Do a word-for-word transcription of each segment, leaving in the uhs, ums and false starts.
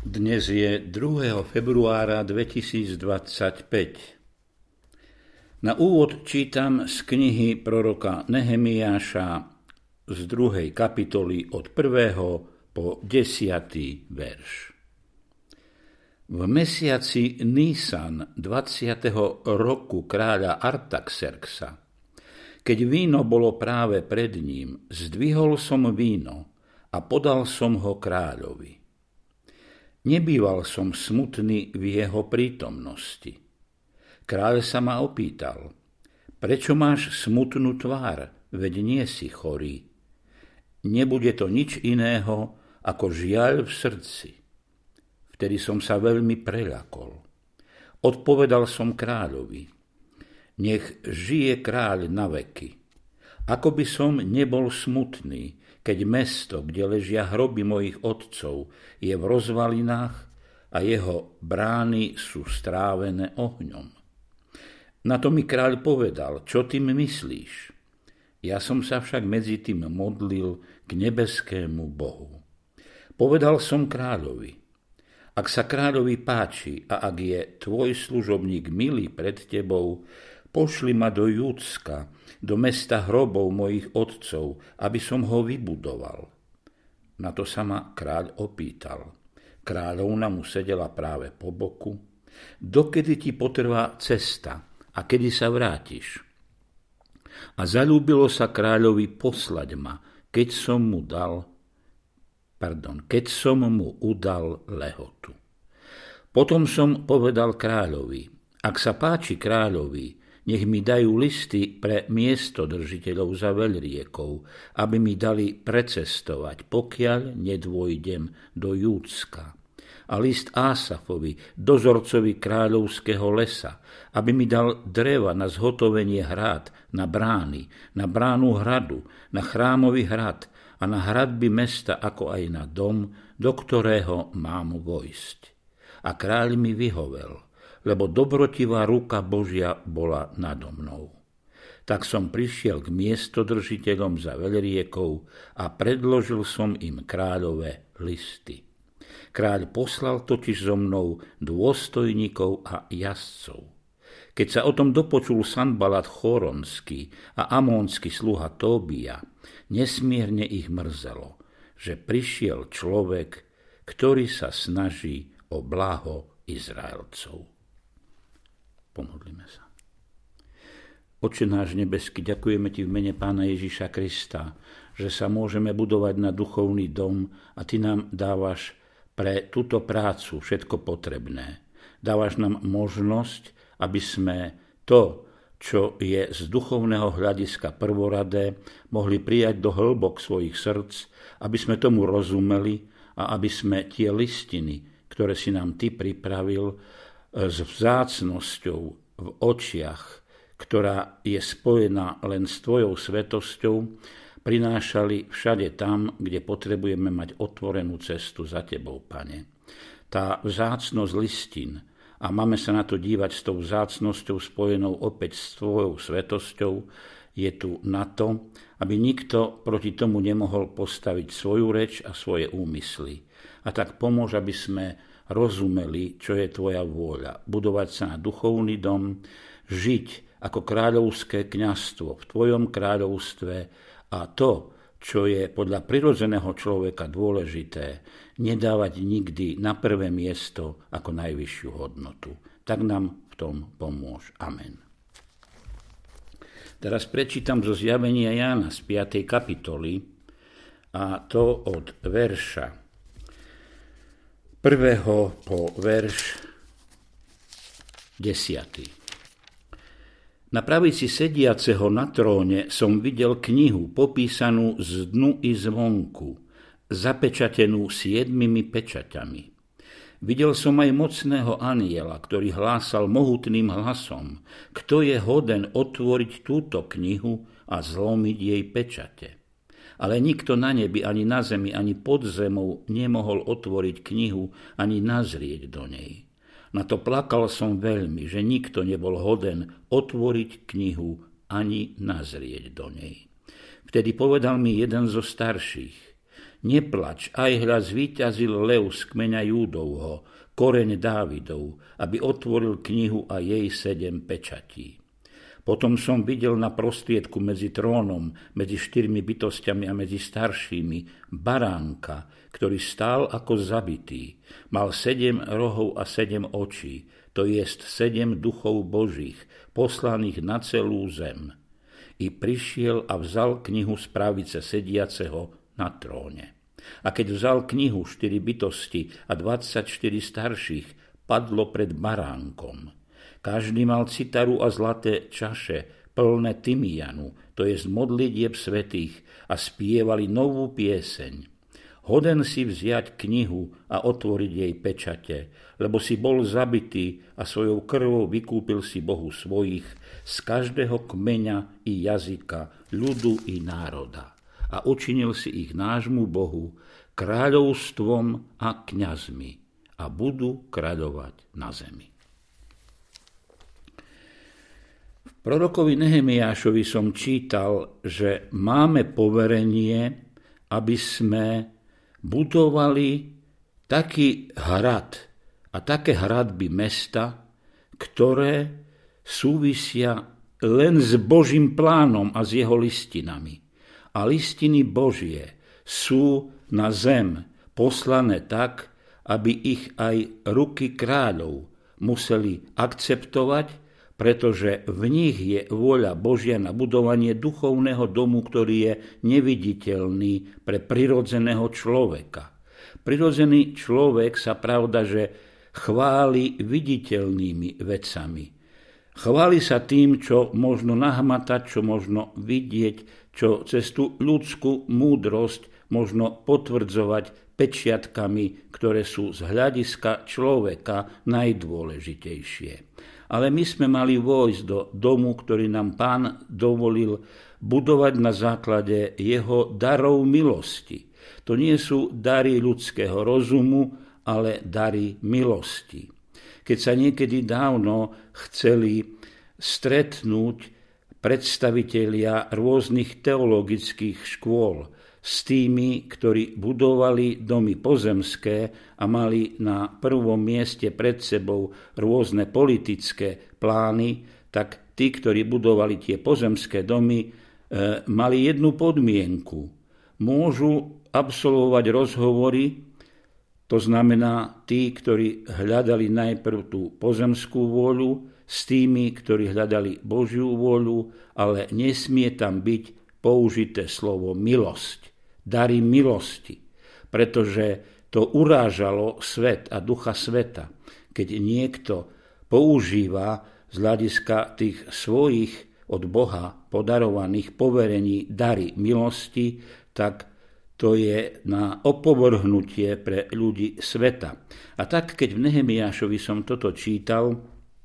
Dnes je druhého februára dvetisícdvadsaťpäť. Na úvod čítam z knihy proroka Nehemiáša z druhej kapitoly od prvého po desiatý verš. V mesiaci Nisan dvadsiateho roku kráľa Artaxerxa, keď víno bolo práve pred ním, zdvihol som víno a podal som ho kráľovi. Nebýval som smutný v jeho prítomnosti. Kráľ sa ma opýtal: prečo máš smutnú tvár, veď nie si chorý? Nebude to nič iného ako žiaľ v srdci. Vtedy som sa veľmi preľakol. Odpovedal som kráľovi: nech žije kráľ na veky. Ako by som nebol smutný, keď mesto, kde ležia hroby mojich otcov, je v rozvalinách a jeho brány sú strávené ohňom. Na to mi kráľ povedal: čo tým myslíš? Ja som sa však medzi tým modlil k nebeskému Bohu. Povedal som kráľovi: ak sa kráľovi páči a ak je tvoj služobník milý pred tebou, pošli ma do Judska, do mesta hrobov mojich otcov, aby som ho vybudoval. Na to sa ma kráľ opýtal. Kráľovna mu sedela práve po boku. Dokedy ti potrvá cesta a kedy sa vrátiš? A zaľúbilo sa kráľovi poslať ma, keď som mu dal, pardon, keď som mu udal lehotu. Potom som povedal kráľovi: ak sa páči kráľovi, nech mi dajú listy pre miestodržiteľov za veľriekou, aby mi dali precestovať, pokiaľ nedôjdem do Júdska. A list Ásafovi, dozorcovi kráľovského lesa, aby mi dal dreva na zhotovenie hrad, na brány, na bránu hradu, na chrámový hrad a na hradby mesta, ako aj na dom, do ktorého mám vojsť. A kráľ mi vyhovel, lebo dobrotivá ruka Božia bola nado mnou. Tak som prišiel k miestodržiteľom za veľriekou a predložil som im kráľové listy. Kráľ poslal totiž so mnou dôstojníkov a jazdcov. Keď sa o tom dopočul Sanbalat Choronský a amónsky sluha Tóbia, nesmierne ich mrzelo, že prišiel človek, ktorý sa snaží o blaho Izraelcov. Pomodlíme sa. Oče náš nebeský, ďakujeme ti v mene Pána Ježiša Krista, že sa môžeme budovať na duchovný dom a ty nám dávaš pre túto prácu všetko potrebné. Dávaš nám možnosť, aby sme to, čo je z duchovného hľadiska prvoradé, mohli prijať do hĺbok svojich srdc, aby sme tomu rozumeli a aby sme tie listiny, ktoré si nám ty pripravil, s vzácnosťou v očiach, ktorá je spojená len s tvojou svetosťou, prinášali všade tam, kde potrebujeme mať otvorenú cestu za tebou, Pane. Tá vzácnosť listín, a máme sa na to dívať s tou vzácnosťou spojenou opäť s tvojou svetosťou, je tu na to, aby nikto proti tomu nemohol postaviť svoju reč a svoje úmysly. A tak pomôž, aby sme rozumeli, čo je tvoja vôľa. Budovať sa na duchovný dom, žiť ako kráľovské kňazstvo v tvojom kráľovstve a to, čo je podľa prirodzeného človeka dôležité, nedávať nikdy na prvé miesto ako najvyššiu hodnotu. Tak nám v tom pomôž. Amen. Teraz prečítam zo zjavenia Jána z piatej kapitoly, a to od verša prvého po verš desiaty. Na pravici sediaceho na tróne som videl knihu popísanú z dnu i zvonku, zapečatenú siedmimi pečaťami. Videl som aj mocného anjela, ktorý hlásal mohutným hlasom: kto je hoden otvoriť túto knihu a zlomiť jej pečate? Ale nikto na nebi, ani na zemi, ani pod zemou nemohol otvoriť knihu, ani nazrieť do nej. Na to plakal som veľmi, že nikto nebol hoden otvoriť knihu, ani nazrieť do nej. Vtedy povedal mi jeden zo starších: neplač, aj hľa zvíťazil lev z kmeňa Júdovho, koreň Dávidov, aby otvoril knihu a jej sedem pečatí. Potom som videl na prostriedku medzi trónom, medzi štyrmi bytostiami a medzi staršími baránka, ktorý stál ako zabitý. Mal sedem rohov a sedem očí, to jest sedem duchov božích, poslaných na celú zem. I prišiel a vzal knihu z pravice sediaceho na tróne. A keď vzal knihu, štyri bytosti a dvadsaťštyri starších padlo pred baránkom. Každý mal citaru a zlaté čaše, plné tymianu, to je z modlitieb svätých, a spievali novú pieseň. Hoden si vziať knihu a otvoriť jej pečate, lebo si bol zabitý a svojou krvou vykúpil si Bohu svojich z každého kmeňa i jazyka, ľudu i národa. A učinil si ich nášmu Bohu kráľovstvom a kňazmi a budú kráľovať na zemi. Prorokovi Nehemiášovi som čítal, že máme poverenie, aby sme budovali taký hrad a také hradby mesta, ktoré súvisia len s Božím plánom a s jeho listinami. A listiny Božie sú na zem poslané tak, aby ich aj ruky kráľov museli akceptovať, pretože v nich je vôľa Božia na budovanie duchovného domu, ktorý je neviditeľný pre prirodzeného človeka. Prirodzený človek sa, pravda, že chváli viditeľnými vecami. Chváli sa tým, čo možno nahmatať, čo možno vidieť, čo cez tú ľudskú múdrosť možno potvrdzovať pečiatkami, ktoré sú z hľadiska človeka najdôležitejšie. Ale my sme mali vojsť do domu, ktorý nám Pán dovolil budovať na základe jeho darov milosti. To nie sú dary ľudského rozumu, ale dary milosti. Keď sa niekedy dávno chceli stretnúť predstavitelia rôznych teologických škôl s tými, ktorí budovali domy pozemské a mali na prvom mieste pred sebou rôzne politické plány, tak tí, ktorí budovali tie pozemské domy, e, mali jednu podmienku. Môžu absolvovať rozhovory, to znamená tí, ktorí hľadali najprv tú pozemskú vôľu, s tými, ktorí hľadali Božiu vôľu, ale nesmie tam byť použité slovo milosť. Dary milosti, pretože to urážalo svet a ducha sveta. Keď niekto používa z hľadiska tých svojich od Boha podarovaných poverení dary milosti, tak to je na opovrhnutie pre ľudí sveta. A tak, keď v Nehemiášovi som toto čítal,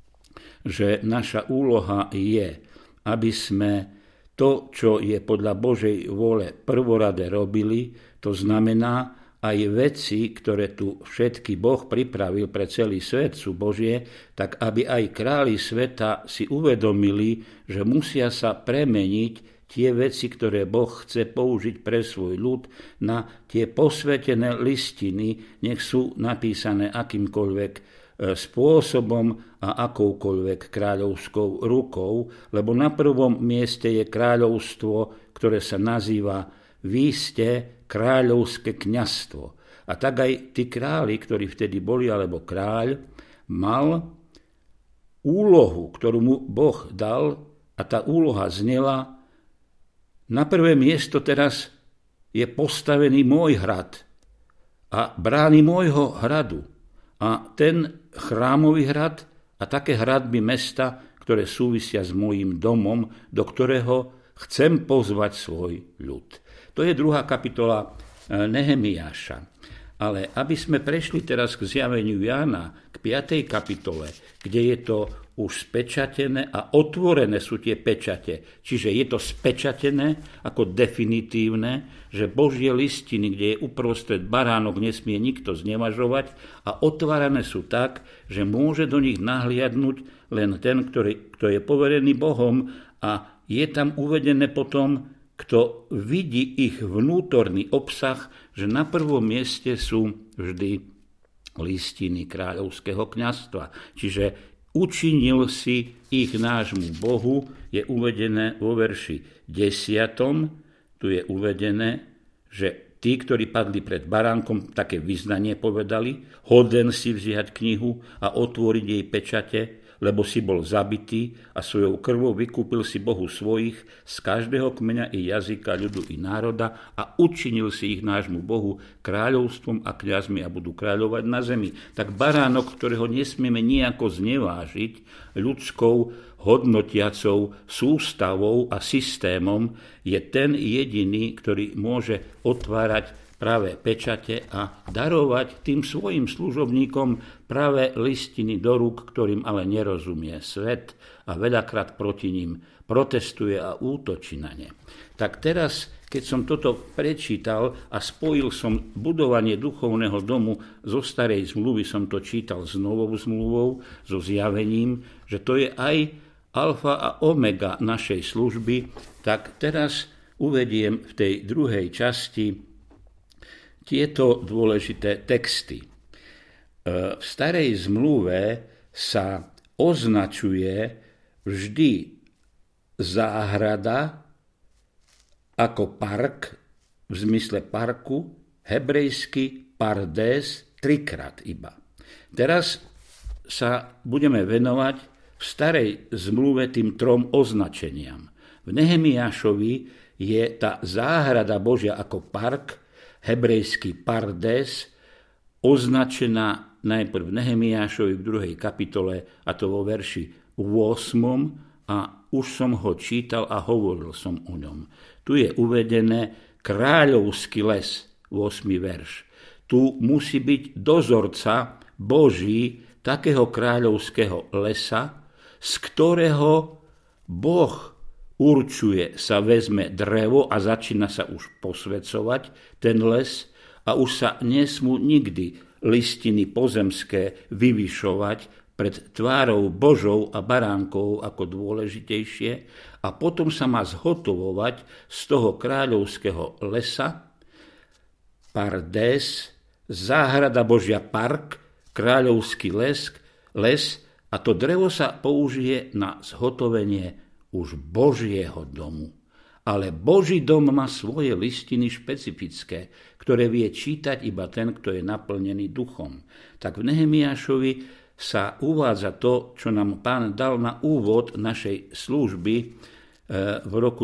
že naša úloha je, aby sme to, čo je podľa Božej vôle prvorade robili, to znamená aj veci, ktoré tu všetky Boh pripravil pre celý svet, sú Božie, tak aby aj králi sveta si uvedomili, že musia sa premeniť tie veci, ktoré Boh chce použiť pre svoj ľud, na tie posvätené listiny, nech sú napísané akýmkoľvek spôsobom a akoukoľvek kráľovskou rukou, lebo na prvom mieste je kráľovstvo, ktoré sa nazýva vy ste kráľovské kňazstvo. A tak aj tí králi, ktorí vtedy boli, alebo kráľ, mal úlohu, ktorú mu Boh dal, a tá úloha znela: na prvé miesto teraz je postavený môj hrad a brány môjho hradu. A ten chrámový hrad a také hradby mesta, ktoré súvisia s môjim domom, do ktorého chcem pozvať svoj ľud. To je druhá kapitola Nehemiáša. Ale aby sme prešli teraz k zjaveniu Jána, k piatej kapitole, kde je to už spečatené a otvorené sú tie pečate. Čiže je to spečatené ako definitívne, že Božie listiny, kde je uprostred baránok, nesmie nikto znevažovať, a otvárané sú tak, že môže do nich nahliadnúť len ten, ktorý, kto je poverený Bohom, a je tam uvedené potom, kto vidí ich vnútorný obsah, že na prvom mieste sú vždy listiny kráľovského kňazstva. Čiže učinil si ich nášmu Bohu, je uvedené vo verši desiatom, tu je uvedené, že tí, ktorí padli pred baránkom, také vyznanie povedali, hoden si vziať knihu a otvoriť jej pečate, lebo si bol zabitý a svojou krvou vykúpil si Bohu svojich z každého kmeňa i jazyka, ľudu i národa a učinil si ich nášmu Bohu kráľovstvom a kňazmi a budú kráľovať na zemi. Tak baránok, ktorého nesmieme nejako znevážiť ľudskou hodnotiacou sústavou a systémom, je ten jediný, ktorý môže otvárať práve pečate a darovať tým svojim služobníkom práve listiny do rúk, ktorým ale nerozumie svet a veľakrát proti ním protestuje a útočí na ne. Tak teraz, keď som toto prečítal a spojil som budovanie duchovného domu zo starej zmluvy, som to čítal s novou zmluvou, so zjavením, že to je aj alfa a omega našej služby, tak teraz uvediem v tej druhej časti tieto dôležité texty. V starej zmluve sa označuje vždy záhrada ako park, v zmysle parku, hebrejsky pardes, trikrát iba. Teraz sa budeme venovať v starej zmluve tým trom označeniam. V Nehemiášovi je tá záhrada Božia ako park, hebrejský pardes, označená najprv v Nehemiášovi v druhej kapitole, a to vo verši ôsmom, a už som ho čítal a hovoril som o ňom. Tu je uvedené kráľovský les, ôsmy verš. Tu musí byť dozorca Boží takého kráľovského lesa, z ktorého Boh určuje, sa vezme drevo a začína sa už posvecovať ten les a už sa nesmú nikdy listiny pozemské vyvyšovať pred tvárou Božou a baránkou ako dôležitejšie a potom sa má zhotovovať z toho kráľovského lesa pardes, záhrada Božia park, kráľovský les, les a to drevo sa použije na zhotovenie už Božieho domu. Ale Boží dom má svoje listiny špecifické, ktoré vie čítať iba ten, kto je naplnený duchom. Tak v Nehemiášovi sa uvádza to, čo nám Pán dal na úvod našej služby v roku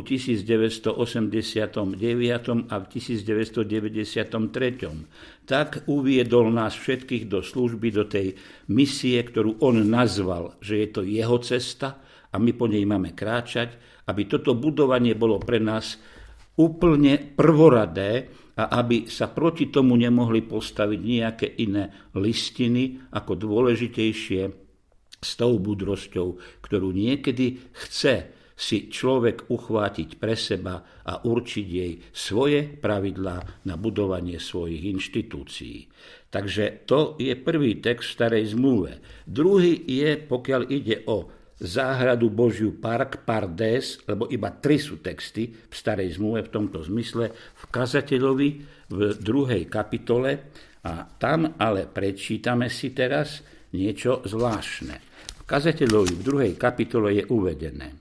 devätnásťstoosemdesiatdeväť a v devätnásťstodeväťdesiattri. Tak uviedol nás všetkých do služby, do tej misie, ktorú on nazval, že je to jeho cesta, a my po nej máme kráčať, aby toto budovanie bolo pre nás úplne prvoradé a aby sa proti tomu nemohli postaviť nejaké iné listiny ako dôležitejšie s tou múdrosťou, ktorú niekedy chce si človek uchvátiť pre seba a určiť jej svoje pravidlá na budovanie svojich inštitúcií. Takže to je prvý text v starej zmluve. Druhý je, pokiaľ ide o záhradu Božiu park, pardes, lebo iba tri sú texty v starej zmluve v tomto zmysle, v Kazateľovi v druhej kapitole a tam ale prečítame si teraz niečo zvláštne. V Kazateľovi v druhej kapitole je uvedené,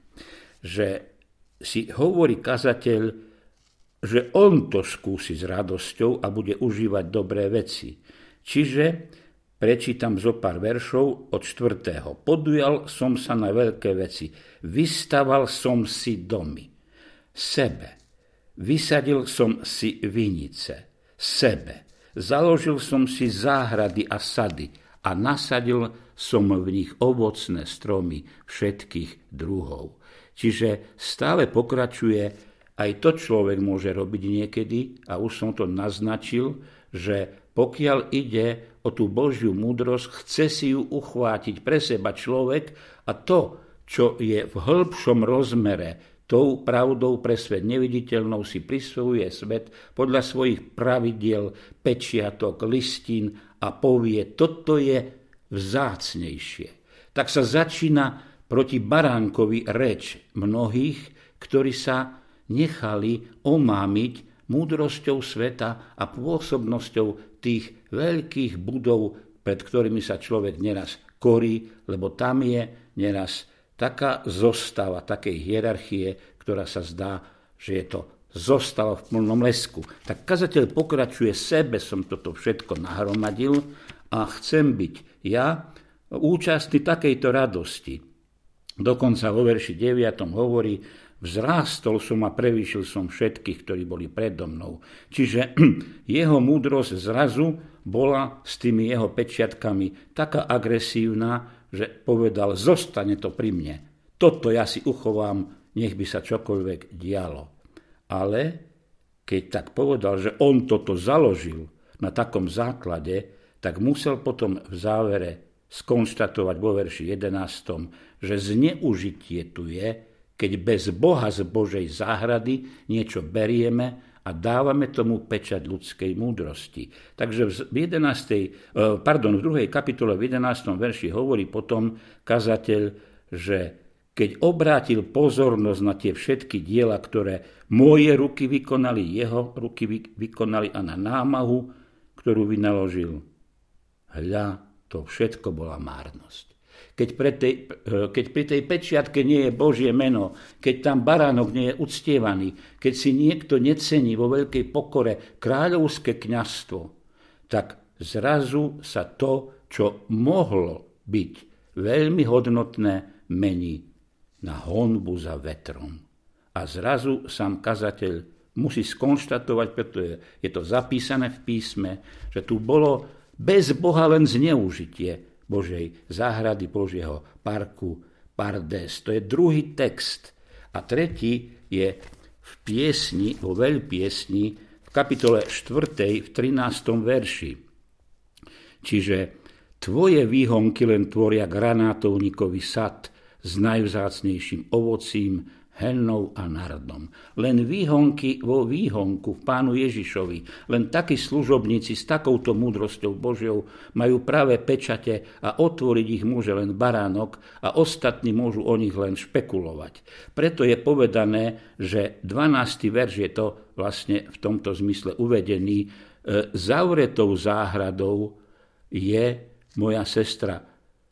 že si hovorí kazateľ, že on to skúsi s radosťou a bude užívať dobré veci. Čiže prečítam zo pár veršov od štvrtého. Podujal som sa na veľké veci. Vystaval som si domy. Sebe. Vysadil som si vinice. Sebe. Založil som si záhrady a sady a nasadil som v nich ovocné stromy všetkých druhov. Čiže stále pokračuje, aj to človek môže robiť niekedy, a už som to naznačil, že pokiaľ ide o tú Božiu múdrosť, chce si ju uchvátiť pre seba človek a to, čo je v hĺbšom rozmere, tou pravdou pre svet neviditeľnou si prisvojuje svet podľa svojich pravidiel, pečiatok, listín a povie, toto je vzácnejšie. Tak sa začína proti baránkovi reč mnohých, ktorí sa nechali omámiť múdrosťou sveta a pôsobnosťou tých veľkých budov, pred ktorými sa človek neraz korí, lebo tam je neraz taká zostava, takej hierarchie, ktorá sa zdá, že je to zostava v plnom lesku. Tak kazateľ pokračuje, sebe som toto všetko nahromadil a chcem byť ja účastný takejto radosti. Dokonca vo verši deviatom hovorí, vzrástol som a prevýšil som všetkých, ktorí boli predo mnou. Čiže jeho múdrosť zrazu bola s tými jeho pečiatkami taká agresívna, že povedal, zostane to pri mne. Toto ja si uchovám, nech by sa čokoľvek dialo. Ale keď tak povedal, že on toto založil na takom základe, tak musel potom v závere skonštatovať vo verši jedenástom, že zneužitie tu je, keď bez Boha z Božej záhrady niečo berieme a dávame tomu pečať ľudskej múdrosti. Takže v jedenástej, pardon, v druhej kapitole v jedenástom verši hovorí potom kazateľ, že keď obrátil pozornosť na tie všetky diela, ktoré moje ruky vykonali, jeho ruky vykonali a na námahu, ktorú vynaložil, hľa, to všetko bola márnosť. Keď, pre tej, keď pri tej pečiatke nie je Božie meno, keď tam baránok nie je uctievaný, keď si niekto necení vo veľkej pokore kráľovské kňazstvo, tak zrazu sa to, čo mohlo byť veľmi hodnotné, mení na honbu za vetrom. A zrazu sám kazateľ musí skonštatovať, pretože je to zapísané v písme, že tu bolo bez Boha len zneužitie Božej záhrady, Božieho parku, pardes. To je druhý text. A tretí je v piesni, vo veľpiesni, v kapitole štvrtej, v trinástom verši. Čiže tvoje výhonky len tvoria granátovníkový sad s najvzácnejším ovocím, hennou a nardom. Len výhonky vo výhonku v Pánu Ježišovi, len takí služobníci s takouto múdrosťou Božiou majú práve pečate a otvoriť ich môže len baránok a ostatní môžu o nich len špekulovať. Preto je povedané, že dvanásty verš je to vlastne v tomto zmysle uvedený. Zavretou záhradou je moja sestra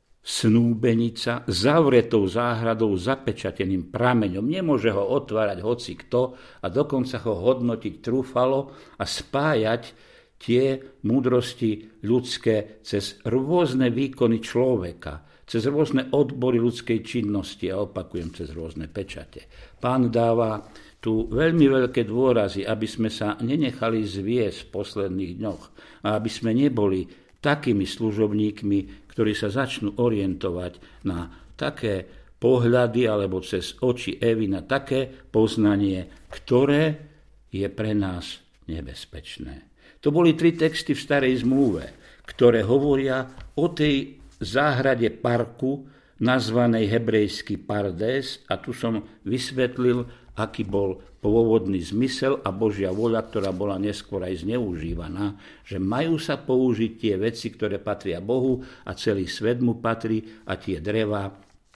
snúbenica, zavretou záhradou, zapečateným prameňom. Nemôže ho otvárať hoci kto a dokonca ho hodnotiť trúfalo a spájať tie múdrosti ľudské cez rôzne výkony človeka, cez rôzne odbory ľudskej činnosti a opakujem, cez rôzne pečate. Pán dáva tu veľmi veľké dôrazy, aby sme sa nenechali zviesť v posledných dňoch a aby sme neboli takými služobníkmi, ktorí sa začnú orientovať na také pohľady alebo cez oči Evy na také poznanie, ktoré je pre nás nebezpečné. To boli tri texty v Starej zmluve, ktoré hovoria o tej záhrade parku, nazvanej hebrejsky pardes, a tu som vysvetlil, aký bol pôvodný zmysel a Božia voľa, ktorá bola neskôr aj zneužívaná, že majú sa použiť tie veci, ktoré patria Bohu a celý svet mu patrí a tie drevá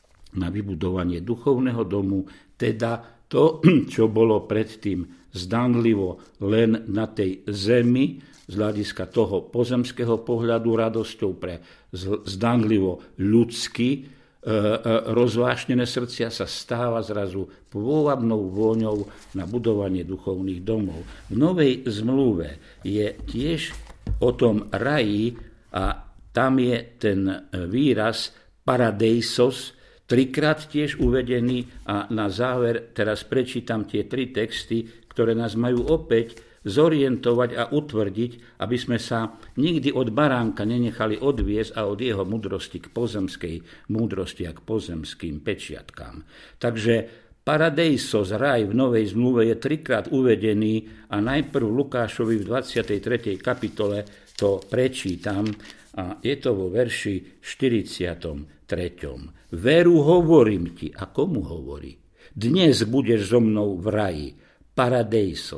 na vybudovanie duchovného domu, teda to, čo bolo predtým zdanlivo len na tej zemi, z hľadiska toho pozemského pohľadu radosťou pre zdanlivo ľudský, rozvášnené srdcia sa stáva zrazu pôvabnou vôňou na budovanie duchovných domov. V Novej zmluve je tiež o tom raji a tam je ten výraz paradeisos, trikrát tiež uvedený a na záver teraz prečítam tie tri texty, ktoré nás majú opäť zorientovať a utvrdiť, aby sme sa nikdy od baránka nenechali odviesť a od jeho múdrosti k pozemskej múdrosti a k pozemským pečiatkám. Takže paradeisos, raj v Novej zmluve je trikrát uvedený a najprv Lukášovi v dvadsiatej tretej kapitole to prečítam a je to vo verši štyridsiatom treťom. Veru hovorím ti, a komu hovorí? Dnes budeš so mnou v raji, paradeisos,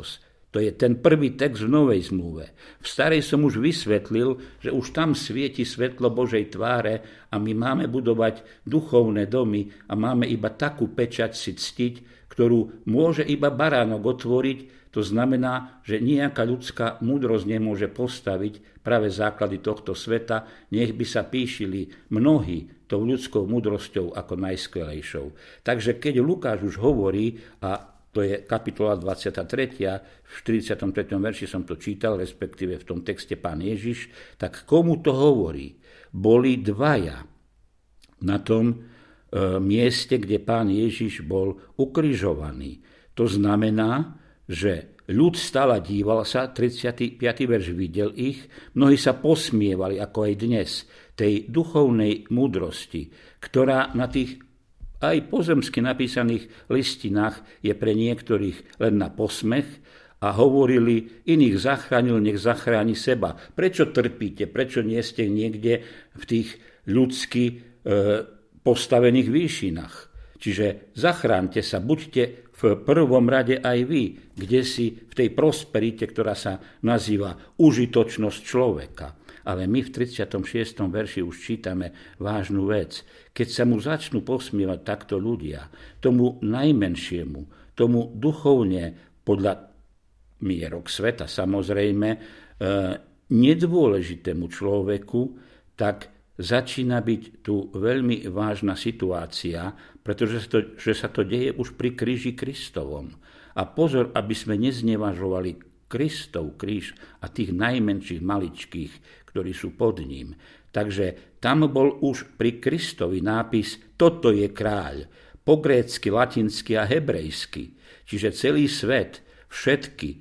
To je ten prvý text v Novej zmluve. V Starej som už vysvetlil, že už tam svieti svetlo Božej tváre a my máme budovať duchovné domy a máme iba takú pečať si ctiť, ktorú môže iba baránok otvoriť. To znamená, že nejaká ľudská múdrosť nemôže postaviť práve základy tohto sveta, nech by sa píšili mnohí tou ľudskou múdrosťou ako najskvelejšou. Takže keď Lukáš už hovorí, a to je kapitola dvadsiata tretia, v štyridsiatom treťom verši som to čítal, respektíve v tom texte pán Ježiš, tak komu to hovorí? Boli dvaja na tom e, mieste, kde pán Ježiš bol ukrižovaný. To znamená, že ľud stál a díval sa, tridsiaty piaty verš videl ich, mnohí sa posmievali, ako aj dnes, tej duchovnej múdrosti, ktorá na tých aj pozemsky napísaných listinách je pre niektorých len na posmech a hovorili, iných zachránil, nech zachráni seba. Prečo trpíte? Prečo nie ste niekde v tých ľudsky e, postavených výšinách? Čiže zachránte sa, buďte v prvom rade aj vy, kde si v tej prosperite, ktorá sa nazýva užitočnosť človeka. Ale my v tridsiatom šiestom verši už čítame vážnu vec. Keď sa mu začnú posmievať takto ľudia, tomu najmenšiemu, tomu duchovne podľa mierok sveta samozrejme, e, nedôležitému človeku, tak začína byť tu veľmi vážna situácia, pretože to, že sa to deje už pri kríži Kristovom. A pozor, aby sme neznevažovali Kristov kríž a tých najmenších maličkých, ktorí sú pod ním. Takže tam bol už pri Kristovi nápis toto je kráľ, po grécky, latinsky a hebrejsky. Čiže celý svet, všetky e,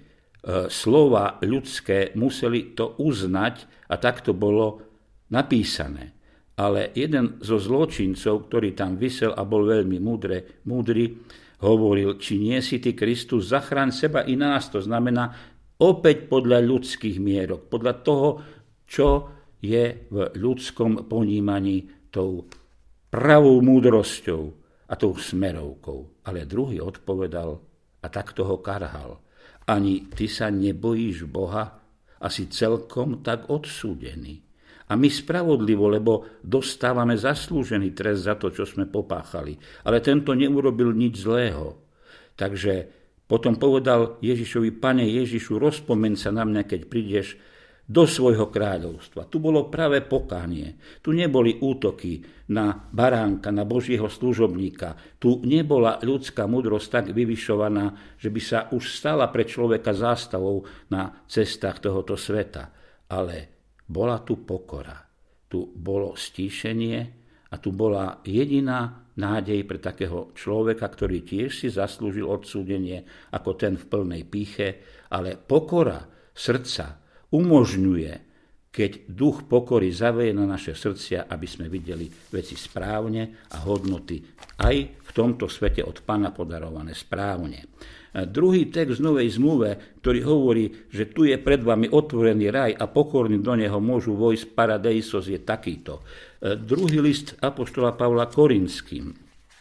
slova ľudské museli to uznať a tak to bolo napísané. Ale jeden zo zločincov, ktorý tam visel a bol veľmi múdre, múdry, hovoril, či nie si ty Kristus, zachráň seba i nás. To znamená opäť podľa ľudských mierok, podľa toho, čo je v ľudskom ponímaní tou pravou múdrosťou a tou smerovkou. Ale druhý odpovedal a takto ho karhal. Ani ty sa nebojíš Boha a si celkom tak odsúdený. A my spravodlivo, lebo dostávame zaslúžený trest za to, čo sme popáchali. Ale tento neurobil nič zlého. Takže potom povedal Ježišovi, Pane Ježišu, rozpomeň sa na mňa, keď prídeš do svojho kráľovstva. Tu bolo práve pokánie. Tu neboli útoky na baránka, na Božieho služobníka. Tu nebola ľudská múdrosť tak vyvyšovaná, že by sa už stala pre človeka zástavou na cestách tohoto sveta. Ale bola tu pokora. Tu bolo stíšenie a tu bola jediná nádej pre takého človeka, ktorý tiež si zaslúžil odsúdenie ako ten v plnej pýche, ale pokora srdca umožňuje, keď duch pokory zaveje na naše srdcia, aby sme videli veci správne a hodnoty aj v tomto svete od Pána podarované správne. A druhý text v Novej zmluve, ktorý hovorí, že tu je pred vami otvorený raj a pokorní do neho môžu vojsť paradeisos, je takýto. A druhý list apoštola Pavla Korinským,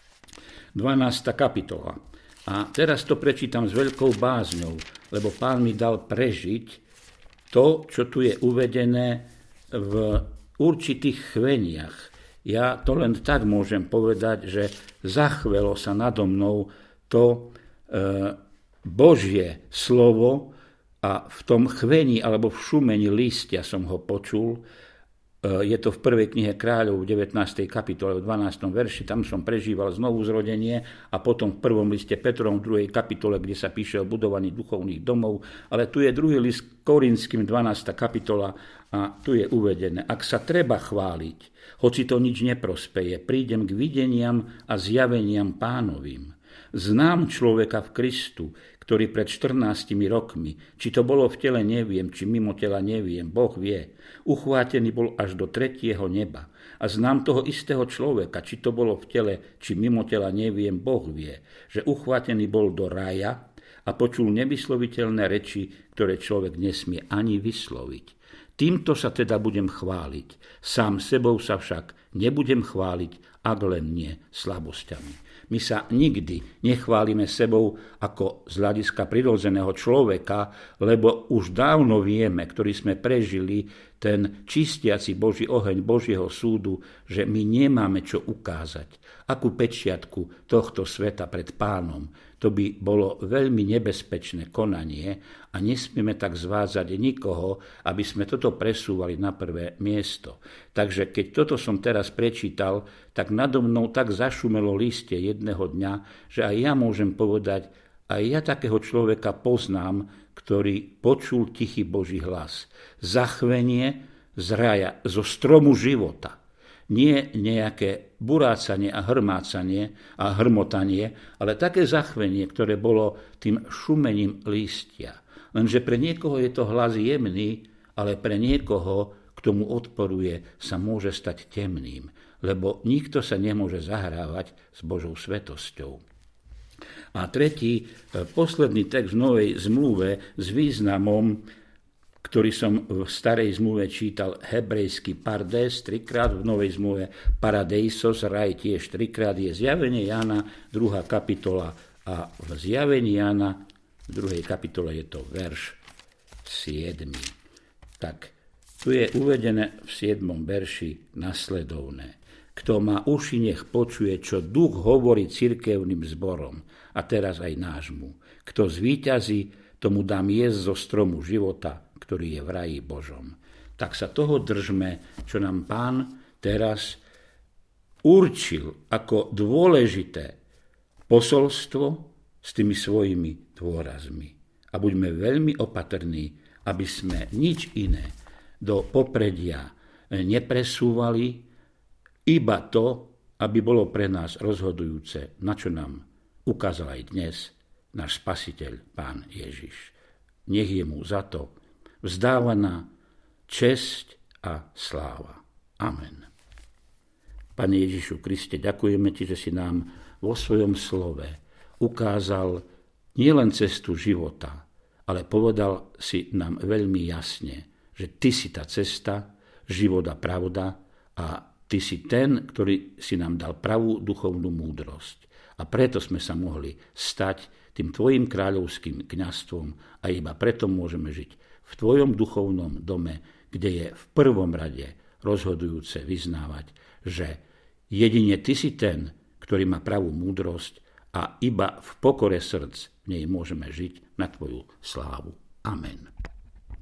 dvanásta kapitola. A teraz to prečítam s veľkou bázňou, lebo Pán mi dal prežiť to, čo tu je uvedené v určitých chveniach. Ja to len tak môžem povedať, že zachvelo sa nado mnou to e, Božie slovo a v tom chvení alebo v šumení listia som ho počul. E, je to v prvej knihe Kráľov v devätnástej kapitole v dvanástom verši, tam som prežíval znovu zrodenie a potom v prvom liste Petrovom v druhej kapitole, kde sa píše o budovaní duchovných domov, ale tu je druhý list Korinským dvanásta kapitola a tu je uvedené, ak sa treba chváliť, hoci to nič neprospeje, prídem k videniam a zjaveniam Pánovým. Znám človeka v Kristu, ktorý pred štrnástimi rokmi, či to bolo v tele neviem, či mimo tela neviem, Boh vie, uchvátený bol až do tretieho neba. A znám toho istého človeka, či to bolo v tele, či mimo tela neviem, Boh vie, že uchvátený bol do raja a počul nevysloviteľné reči, ktoré človek nesmie ani vysloviť. Týmto sa teda budem chváliť. Sám sebou sa však nebudem chváliť, ak len nie slabosťami. My sa nikdy nechválime sebou ako z hľadiska prirodzeného človeka, lebo už dávno vieme, ktorí sme prežili ten čistiaci Boží oheň Božieho súdu, že my nemáme čo ukázať. Akú pečiatku tohto sveta pred Pánom. To by bolo veľmi nebezpečné konanie a nesmieme tak zvádzať nikoho, aby sme toto presúvali na prvé miesto. Takže keď toto som teraz prečítal, tak nado mnou tak zašumelo listie jedného dňa, že aj ja môžem povedať, aj ja takého človeka poznám, ktorý počul tichý Boží hlas. Zachvenie z raja, zo stromu života. Nie nejaké burácanie a hrmácanie a hrmotanie, ale také zachvenie, ktoré bolo tým šumením lístia. Lenže pre niekoho je to hlas jemný, ale pre niekoho, k tomu odporuje, sa môže stať temným, lebo nikto sa nemôže zahrávať s Božou svetosťou. A tretí, posledný text v Novej zmluve s významom, ktorý som v starej zmluve čítal, hebrejský pardes, trikrát, v Novej zmluve paradeisos, raj tiež trikrát, je Zjavenie Jána, druhá kapitola, a v Zjavení Jána, v druhej kapitole je to verš siedmy. Tak, tu je uvedené v siedmom verši nasledovné. Kto má uši, nech počuje, čo duch hovorí cirkevným zborom, a teraz aj nášmu. Kto zvíťazí, tomu dám jesť zo stromu života, ktorý je v raji Božom. Tak sa toho držme, čo nám Pán teraz určil ako dôležité posolstvo s tými svojimi dôrazmi. A buďme veľmi opatrní, aby sme nič iné do popredia nepresúvali, iba to, aby bolo pre nás rozhodujúce, na čo nám ukázal aj dnes náš Spasiteľ, Pán Ježiš. Nech je mu za to vzdávaná česť a sláva. Amen. Pane Ježišu Kriste, ďakujeme Ti, že si nám vo svojom slove ukázal nielen cestu života, ale povedal si nám veľmi jasne, že Ty si tá cesta, život a pravda a Ty si ten, ktorý si nám dal pravú duchovnú múdrosť. A preto sme sa mohli stať tým Tvojim kráľovským kňazstvom a iba preto môžeme žiť v Tvojom duchovnom dome, kde je v prvom rade rozhodujúce vyznávať, že jedine Ty si ten, ktorý má pravú múdrosť a iba v pokore srdc v nej môžeme žiť na Tvoju slávu. Amen.